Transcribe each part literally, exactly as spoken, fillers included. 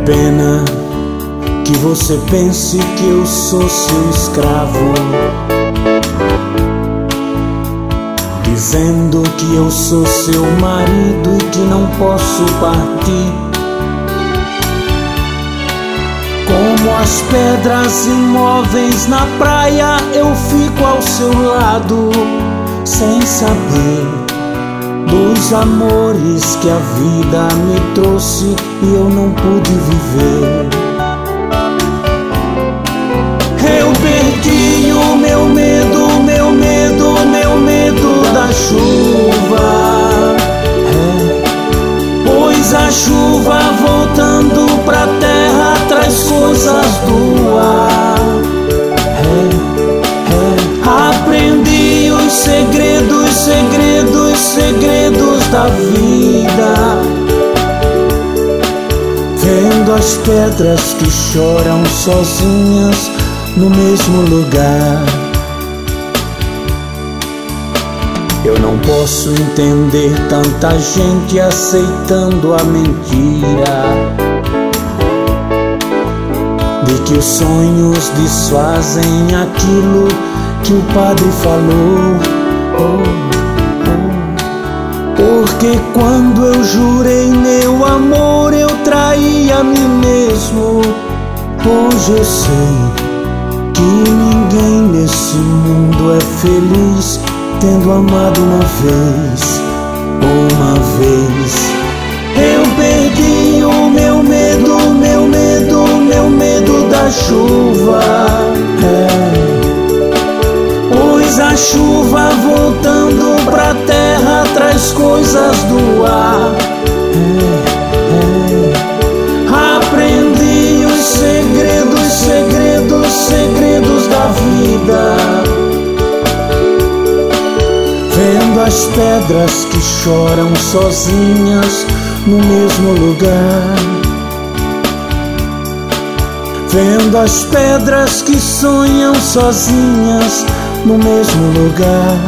pena que você pense que eu sou seu escravo, dizendo que eu sou seu marido e que não posso partir. Como as pedras imóveis na praia, eu fico ao seu lado, sem saber dos amores que a vida me trouxe e eu não pude viver. Eu perdi o meu medo, meu medo, meu medo da chuva, é, pois a chuva voltando pra terra traz coisas do ar. É, é, aprendi os segredos, segredos, segredos da vida, vendo as pedras que choram sozinhas no mesmo lugar. Eu não posso entender tanta gente aceitando a mentira de que os sonhos desfazem aquilo que o padre falou. Oh, oh. Porque quando eu jurei meu amor, eu traí a mim mesmo. Hoje eu sei que ninguém nesse mundo é feliz tendo amado uma vez, uma vez. Eu perdi o meu medo, meu medo, meu medo da chuva, é, pois a chuva voltando pra terra traz coisas do ar. É, é. Aprendi os segredos, segredos, segredos da vida, vendo as pedras que choram sozinhas no mesmo lugar, vendo as pedras que sonham sozinhas no mesmo lugar,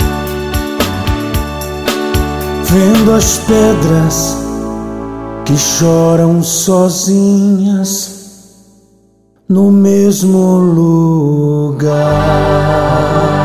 vendo as pedras que choram sozinhas no mesmo lugar.